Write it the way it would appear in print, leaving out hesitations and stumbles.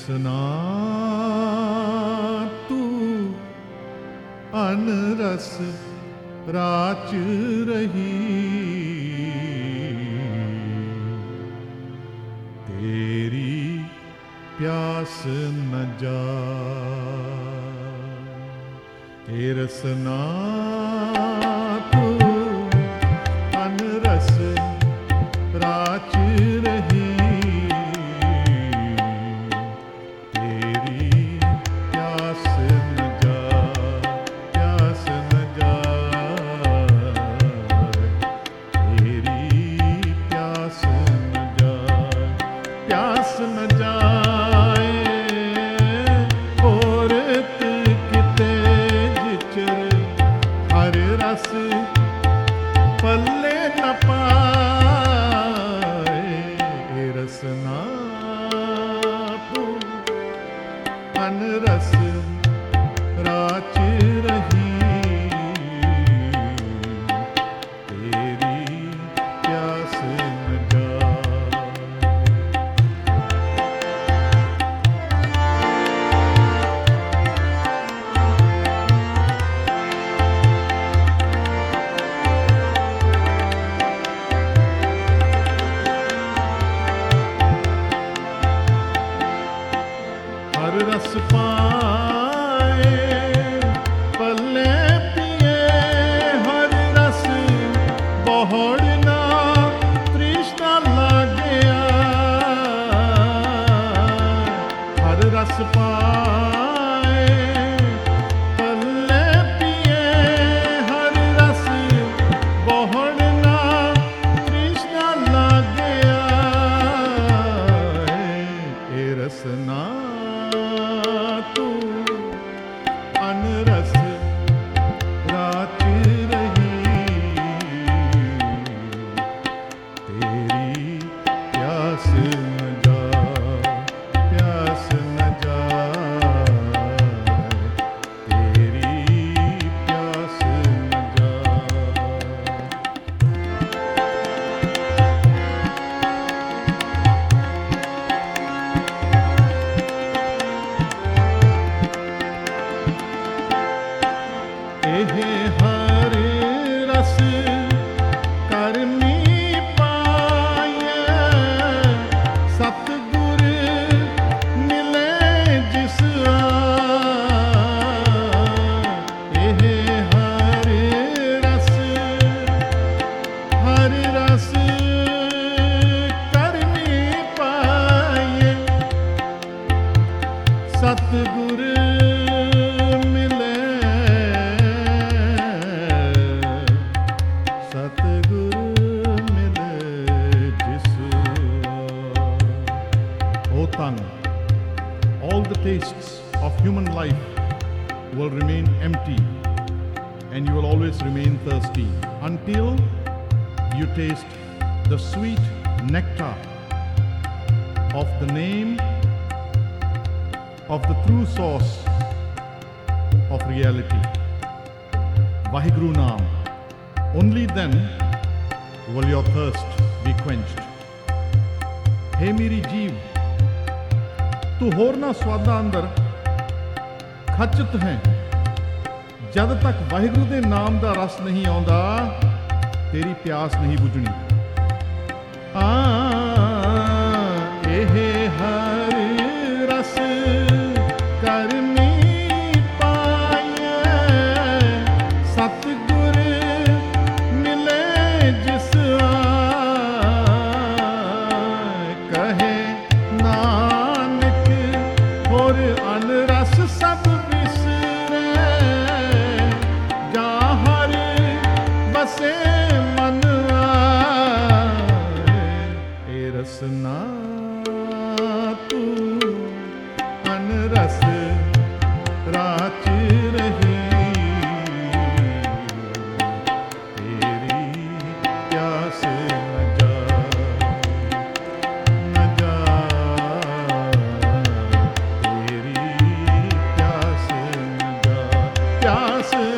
रसना तू अनरस राच रही, तेरी प्यास न जाए। ए रसना तू अनरस राच रही, तेरी प्यास न जाए, प्यास न जाए, तेरी प्यास न जाए, प्यास न जाए। औरत किते जिचर हर रस पल्ले न पाए। रसना तू अनरस राच रही, तेरी प्यास न जाए। हर रस पाए पल्ले पिए, हर रस बहुड़ना तृष्णा लागया। हर रस पाए पल्ले पिए, हर रस बहुड़ना तृष्णा लागया। ए रसना तू अनरस राच रही, तेरी प्यास न जाए, प्यास न जाए, तेरी प्यास न जाए। एहे हर रस करनी पाए, सतगुर मिले जिस आए। एहे हर रस करनी पाए, सतगुर all the tastes of human life will remain empty, and you will always remain thirsty until you taste the sweet nectar of the name of the true source of reality, Vaheguru Naam. Only then will your thirst be quenched. हे मेरी जीव, तू होरना स्वादा अंदर खचत है, जद तक वाहिगुरु दे नाम दा रस नहीं आउंदा, तेरी प्यास नहीं बुझनी। एहे हर रस करनी पाए, सतगुर मिले जिस आए। कहे नानक और अनरस सब बिसरे, जाहर बसे मन आए। ए रसना तू अनरस राच रही, तेरी प्यास न जाए, न जाए, तेरी प्यास न जाए, प्यास